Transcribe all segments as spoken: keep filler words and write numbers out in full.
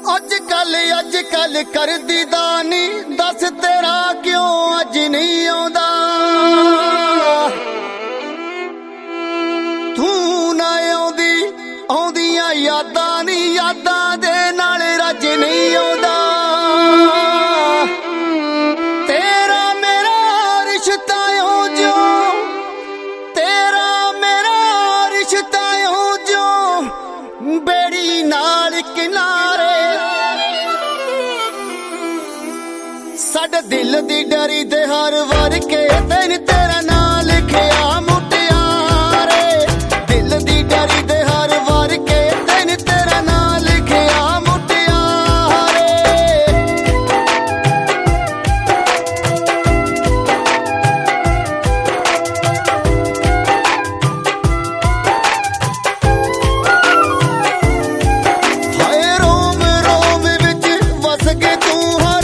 अज कल अज कल कर दी दानी दस तेरा क्यों अज नहीं आउंदा तू ना आउंदी आउंदियां यादां नी यादां दे नाल रज नहीं आउंदा तेरा मेरा रिश्ता हो जो तेरा मेरा रिश्ता हो जो बेड़ी नाल किनारे साडे दिल दी डरी दे हर वार के तेन तेरा नाम लिखिया मुटियारे दिल दी डरी दे हर वार के तेन तेरा नाम लिखिया मुटियारे हाय रोम रोम विच वस के तू हर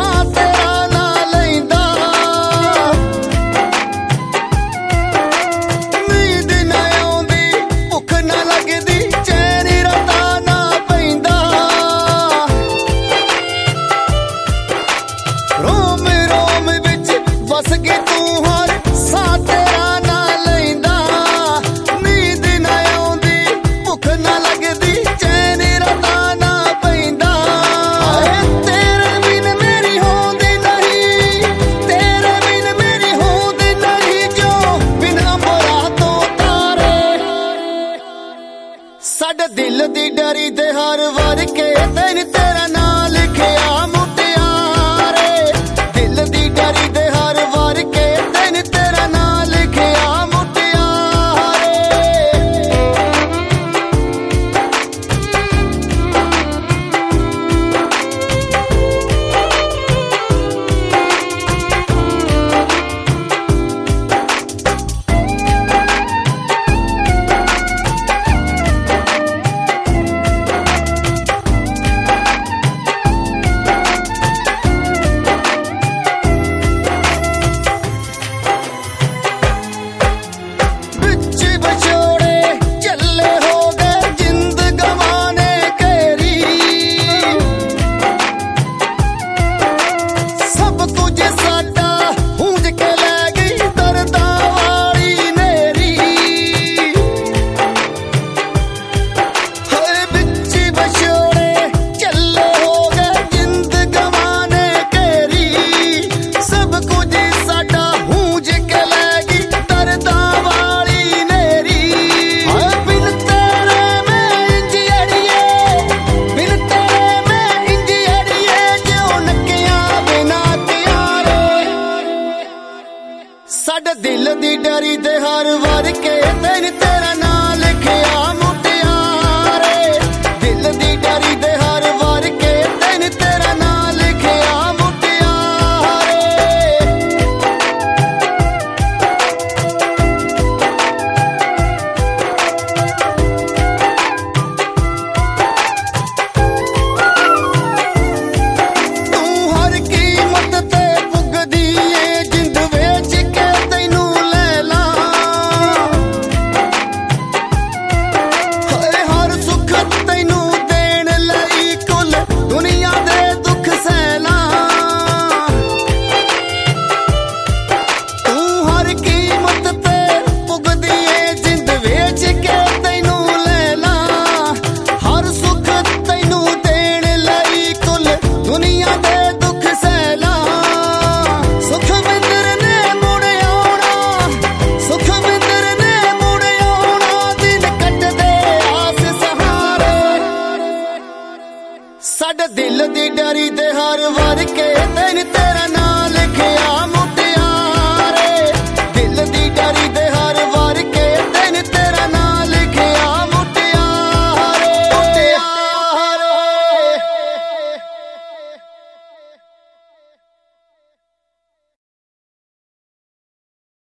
साडे दिल दी डरी दे हर वार के तेन तेरा नाम लिखिया मुटियारे दिल दी डरी दे हर वार के तेन तेरा नाम लिखिया मुटियारे साडे दिल दी डरी दे हर वार के तेन तेरा नाम लिखिया मुटियारे दिल दी डरी दे हर वार के तेन तेरा नाम लिखिया मुटियारे तू हर कीमत ते पुगदी ए जिंद वेच के तैनू ले ला हरे हर सुख तैनू देण लई कुल दुनिया दे दुख सहला तू हर कीमत ते पुगदी ए जिंद वेच के तैनू ले ला हर सुख तैनू देण लई कुल दुनिया दे दुख सहला सुखविंदर ने मुड़ आउणा सुखविंदर ने मुड़ आउणा दिन कटदे आस सहारे साडे दिल दी डरी दे हर वार के तेन ते